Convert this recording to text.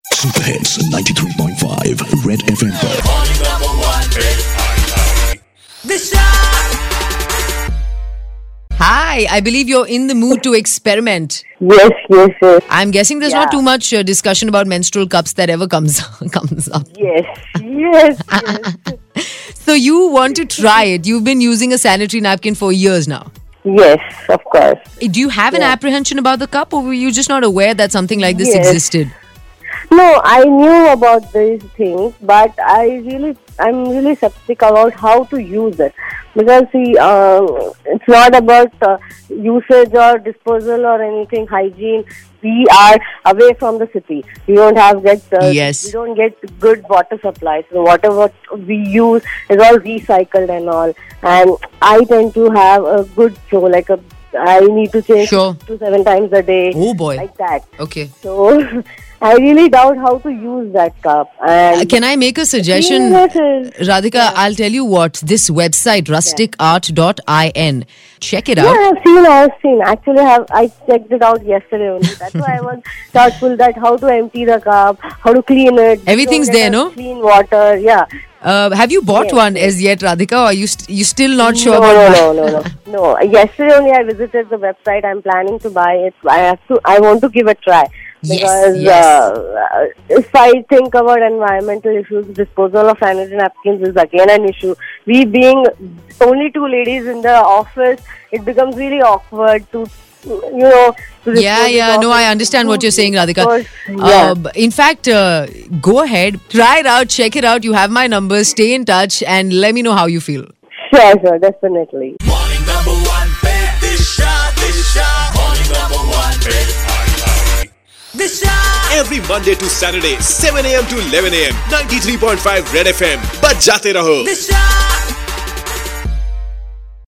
Super Hits 93.5 Red FM पर। Morning number one hit. Disha. Hi, I believe you're in the mood to experiment. Yes. I'm guessing there's not too much discussion about menstrual cups that ever comes up. Yes. So you want to try it. You've been using a sanitary napkin for years now. Yes, of course. Do you have an apprehension about the cup, or were you just not aware that something like this Yes. existed? No, I knew about these things, but I'm really skeptical about how to use it. Because see, it's not about usage or disposal or anything, hygiene. We are away from the city. We don't Yes. we don't get good water supply. So whatever we use is all recycled and all. And I tend to have a good flow, I need to change Sure. 6 to 7 times a day. Oh boy. Like that. Okay. So I really doubt how to use that cup. And Can I make a suggestion? Radhika, I'll tell you what. This website, rusticart.in. Check it out. Yeah, I've seen. Actually, I checked it out yesterday only. That's why I was thoughtful that how to empty the cup, how to clean it. Everything's So get there, a no? Clean water, yeah. Have you bought one as yet, Radhika, or are you still not sure No. Yesterday only I visited the website. I'm planning to buy it. I want to give it a try. Because if I think about environmental issues, disposal of sanitary napkins is again an issue. We being only 2 ladies in the office, it becomes really awkward to Yeah. No, I understand what you're saying, Radhika. In fact, go ahead, try it out, check it out. You have my number. Stay in touch and let me know how you feel. Sure, definitely. Morning number one hit. Disha. Morning number one hit. Disha. Every Monday to Saturday, 7 a.m. to 11 a.m. 93.5 Red FM. बज जाते रहो। Disha.